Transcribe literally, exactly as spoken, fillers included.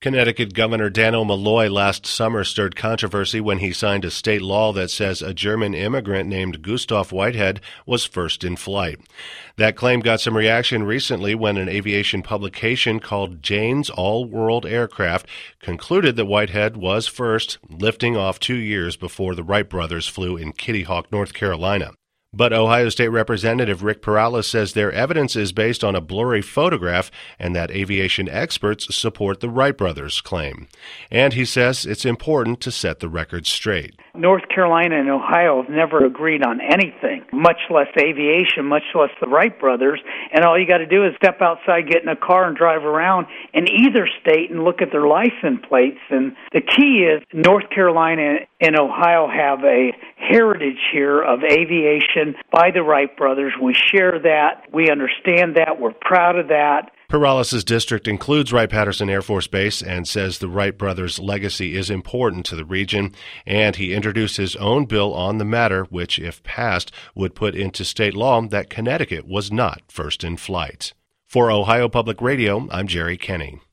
Connecticut Governor Dannel Malloy last summer stirred controversy when he signed a state law that says a German immigrant named Gustav Whitehead was first in flight. That claim got some reaction recently when an aviation publication called Jane's All-World Aircraft concluded that Whitehead was first, lifting off two years before the Wright brothers flew in Kitty Hawk, North Carolina. But Ohio State Representative Rick Perales says their evidence is based on a blurry photograph and that aviation experts support the Wright brothers' claim. And he says it's important to set the record straight. North Carolina and Ohio have never agreed on anything, much less aviation, much less the Wright brothers. And all you got to do is step outside, get in a car, and drive around in either state and look at their license plates. And the key is North Carolina and Ohio have a heritage here of aviation by the Wright brothers. We share that. We understand that. We're proud of that. Perales' district includes Wright-Patterson Air Force Base and says the Wright brothers' legacy is important to the region, and he introduced his own bill on the matter, which, if passed, would put into state law that Connecticut was not first in flight. For Ohio Public Radio, I'm Jerry Kenny.